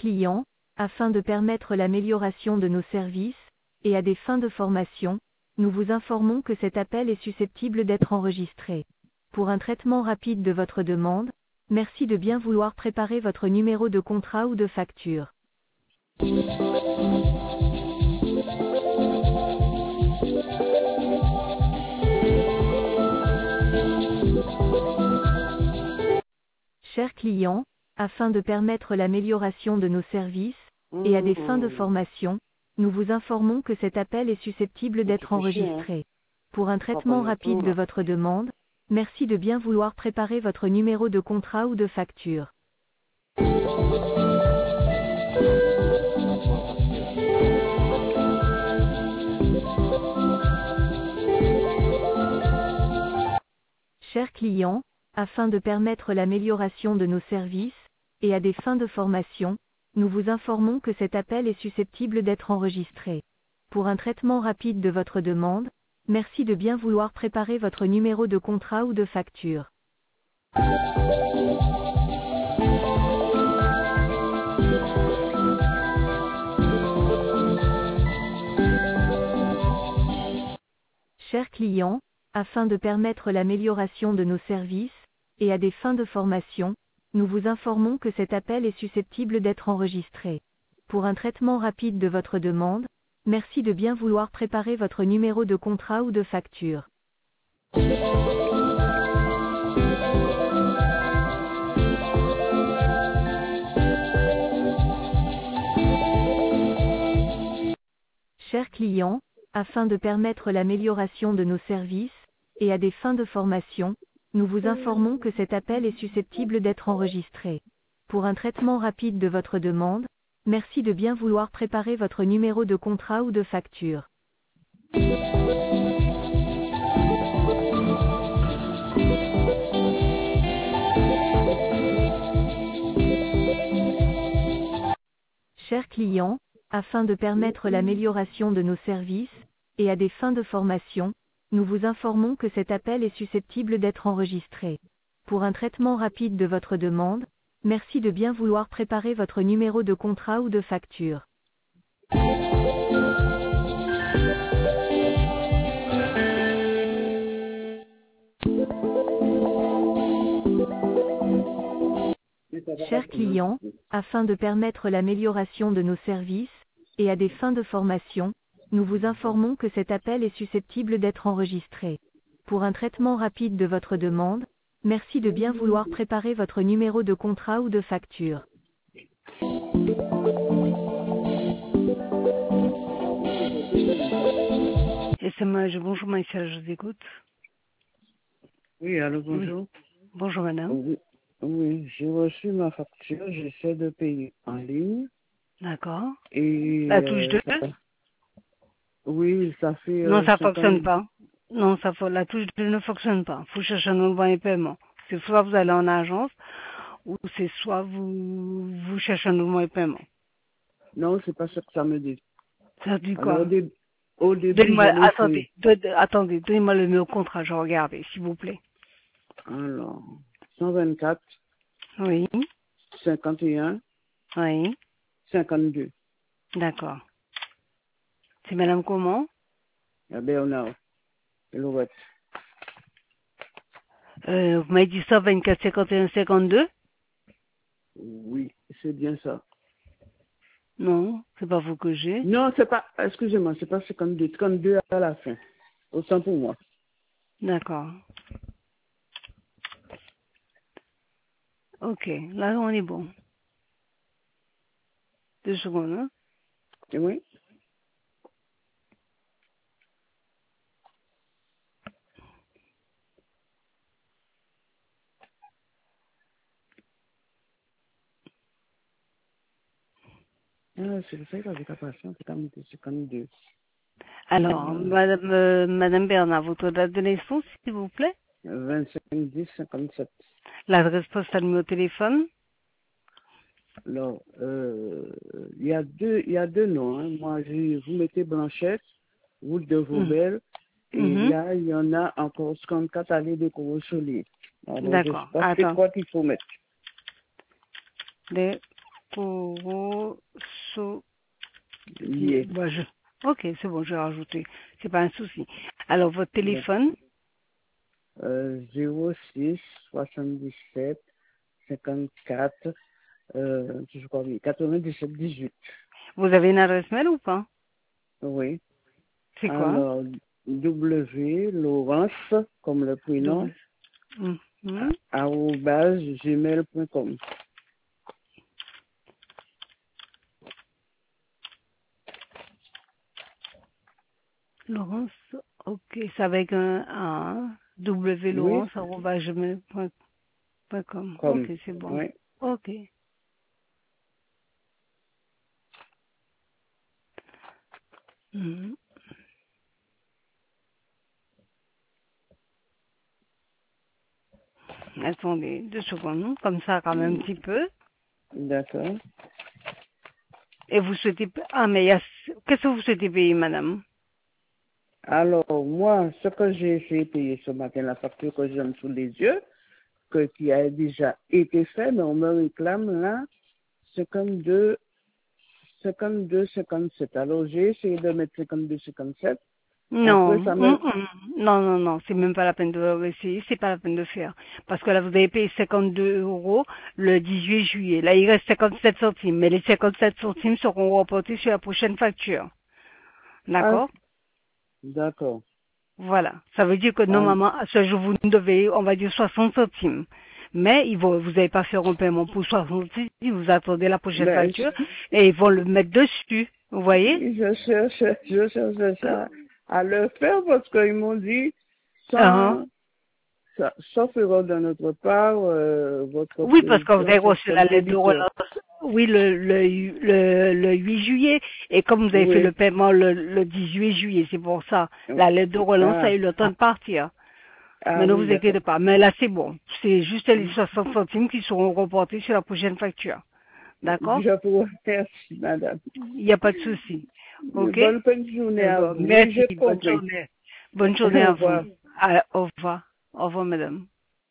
client, afin de permettre l'amélioration de nos services, et à des fins de formation, nous vous informons que cet appel est susceptible d'être enregistré. Pour un traitement rapide de votre demande, merci de bien vouloir préparer votre numéro de contrat ou de facture. Chers clients, afin de permettre l'amélioration de nos services, et à des fins de formation, nous vous informons que cet appel est susceptible d'être enregistré. Pour un traitement rapide de votre demande, merci de bien vouloir préparer votre numéro de contrat ou de facture. Chers clients, afin de permettre l'amélioration de nos services, et à des fins de formation, nous vous informons que cet appel est susceptible d'être enregistré. Pour un traitement rapide de votre demande, merci de bien vouloir préparer votre numéro de contrat ou de facture. Chers clients, afin de permettre l'amélioration de nos services, et à des fins de formation, nous vous informons que cet appel est susceptible d'être enregistré. Pour un traitement rapide de votre demande, merci de bien vouloir préparer votre numéro de contrat ou de facture. Chers clients, afin de permettre l'amélioration de nos services, et à des fins de formation, nous vous informons que cet appel est susceptible d'être enregistré. Pour un traitement rapide de votre demande, merci de bien vouloir préparer votre numéro de contrat ou de facture. Chers clients, afin de permettre l'amélioration de nos services, et à des fins de formation, nous vous informons que cet appel est susceptible d'être enregistré. Pour un traitement rapide de votre demande, merci de bien vouloir préparer votre numéro de contrat ou de facture. Chers clients, afin de permettre l'amélioration de nos services, et à des fins de formation, nous vous informons que cet appel est susceptible d'être enregistré. Pour un traitement rapide de votre demande, merci de bien vouloir préparer votre numéro de contrat ou de facture. SMH, bonjour Maïssa, je vous écoute. Oui, allô, bonjour. Oui. Bonjour madame. Oui, j'ai reçu ma facture, j'essaie de payer en ligne. D'accord. Et La touche 2 oui, ça fait... Non, ça 50... fonctionne pas. Non, la touche 2 ne fonctionne pas. Faut chercher un autre moyen de paiement. C'est soit vous allez en agence, ou c'est soit vous cherchez un autre moyen de paiement. Non, c'est pas ce que ça me dit. Ça dit Alors, quoi? au début, Attendez, donnez-moi le numéro de contrat, je vais regarder, s'il vous plaît. Alors, 124, Oui, 51, oui, 52. d'accord. C'est madame comment? Bernard, Louette. Vous m'avez dit 124, 51, 52? Oui, c'est bien ça. Non, c'est pas vous que j'ai. Non, c'est pas, excusez-moi, c'est pas 52, 32 à la fin. Autant pour moi. D'accord. Ok, là on est bon. 2 secondes, hein. Oui. Ah, c'est le fait qu'avec la patiente, c'est comme 52. Alors, Madame Bernard, votre date de naissance, s'il vous plaît. 25 10 57. L'adresse postale, numéro de téléphone. Alors, il y a deux noms. Hein. Moi, vous mettez Blanchette, route de Vaubel, et là, il y en a encore 54 allées de Corosolier. Alors, je ne sais D'accord. pas c'est quoi qu'il faut mettre. Yeah. Bah, ok, c'est bon, je vais rajouter. C'est pas un souci. Alors, votre téléphone? 06 77 54, je crois, oui, 97 18. Vous avez une adresse mail ou pas? Oui. C'est quoi? Alors, W Laurence, comme le prénom, @gmail.com. Laurence, ok, c'est avec un wlaurence@gmail.com. Ok, c'est bon. Oui. Ok. Mhm. Attendez 2 secondes, comme ça quand même un petit peu. D'accord. Et vous souhaitez... Ah, mais qu'est-ce que vous souhaitez payer, madame? Alors, moi, ce que j'ai fait payer ce matin, la facture que j'ai sous les yeux, qui a déjà été fait, mais on me réclame là 52, 57. Alors, j'ai essayé de mettre 52, 57. Non, Après, ça me... non, c'est même pas la peine de essayer, c'est pas la peine de faire. Parce que là, vous avez payé 52 € le 18 juillet. Là, il reste 57 centimes, mais les 57 centimes seront reportés sur la prochaine facture. Ah, D'accord? d'accord. Voilà. Ça veut dire que Ah, normalement, à ce jour, vous nous devez, on va dire, 60 centimes. Mais vous n'avez pas fait un paiement pour 60 centimes, vous attendez la prochaine ben, facture et ils vont le mettre dessus. Vous voyez? je cherche ça à le faire parce qu'ils m'ont dit, Uh-huh. sauf erreur de notre part, votre Oui, parce que vous production avez c'est reçu la comme lettre de débiteur. relance, oui, le 8 juillet, et comme vous avez fait Oui. le paiement le 18 juillet, c'est pour ça, la lettre de relance a eu le temps de partir. Mais ne Oui, vous d'accord. inquiétez pas, mais là c'est bon. C'est juste les 60 centimes qui seront reportés sur la prochaine facture. D'accord? Je vous remercie, madame. Il n'y a pas de souci. Ok? Bonne fin de journée à D'accord. vous. Oui, Merci. j'ai Bonne compris. journée. Bonne journée Au à vous. revoir. Ah, au revoir. Au revoir, madame.